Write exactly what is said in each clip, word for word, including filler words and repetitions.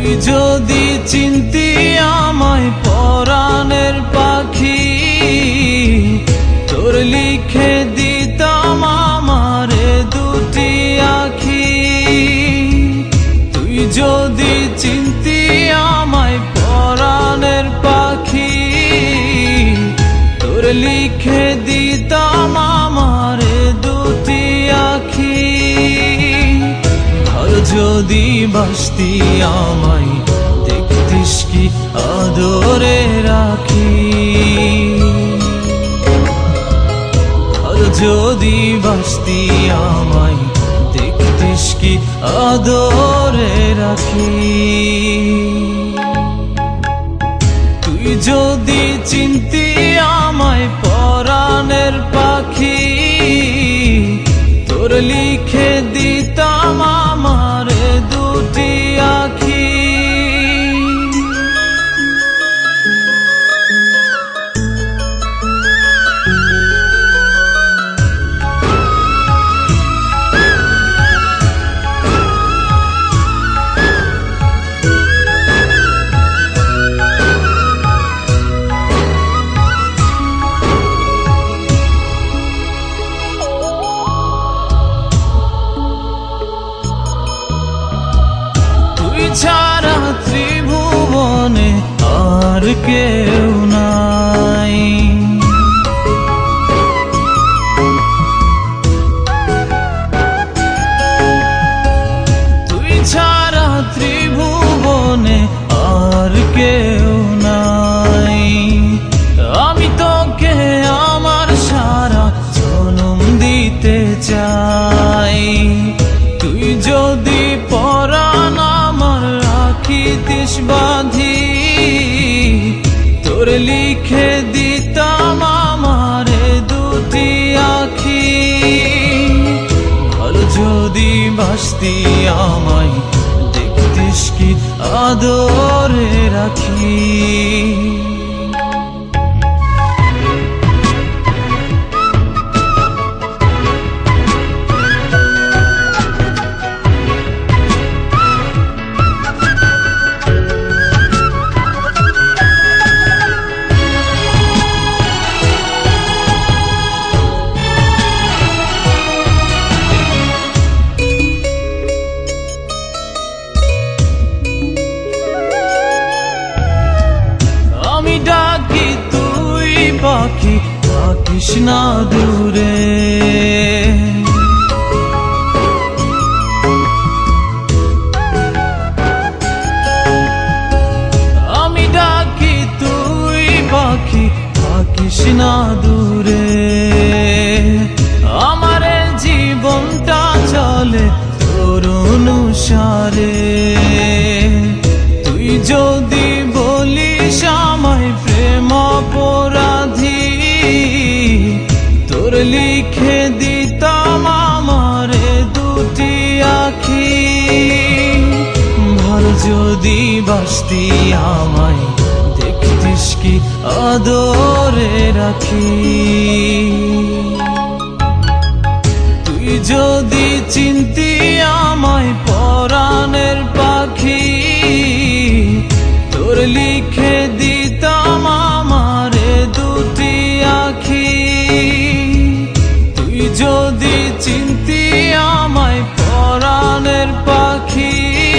তুই যদি চিনতি আমায় পরাণের পাখি, তোর লিখে দিতাম আমারে দুটি আখি। তুই যদি চিনতি আমায় পরাণের পাখি, তোর লিখে দিতাম আমারে দুটি আখি। আর যদি বাসতি আমায় দেখতিস কি আদরে রাখি, আর যদি বাসতি আমায় দেখতিস কি আদরে রাখি। তুই যদি চিনতি আমায় পরাণের পাখি, তোর লিখে দিতাম আমারে দুটি আখি। ছাড়া ত্রিভুবনে আর কেউ নাই, তুই ছাড়া ত্রিভুবনে আর কেউ নাই। আমি তোকে আমার সারা জনম দিতে চাই। তুই যদি পরাণ আমার রাখিতিস বাঁধি, তোর লিখে দিতাম আমারে দুটি আখি। ভালো যদি বাসতি আমায় দেখতিস কি আদরে রাখি। ডাকি তুই পাখি থাকিস না দূরে, আমি ডাকি তুই পাখি থাকিস না দূরে। আমার জীবনটা চলে তোর অনুসারে। তুই যদি বলিস আমায় প্রেম অপরাধী, তোর লিখে দিতাম আমারে দুটি আখি। ভালো যদি বাসতি আমায় দেখতিস কি আদরে রাখি। তুই যদি চিনতি আমায় পরাণের পাখি, তোর লিখে দিতাম আমারে দুটি আখি। তুই যদি চিনতি আমায় পরাণের পাখি,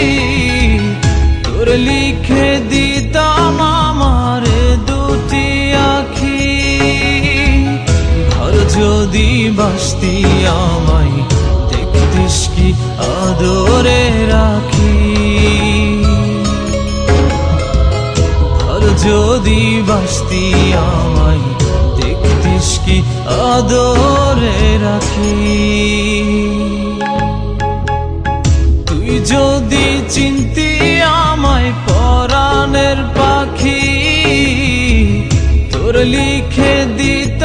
তোর লিখে দিতাম আমারে দুটি আখি। আর যদি বাসতি আমায় দেখতিস কি আদরে রাখি। যদি বাসতি আমায় দেখতিস কি আদরে রাখি। তুই যদি চিনতি আমায় পরাণের পাখি, তোর লিখে দিত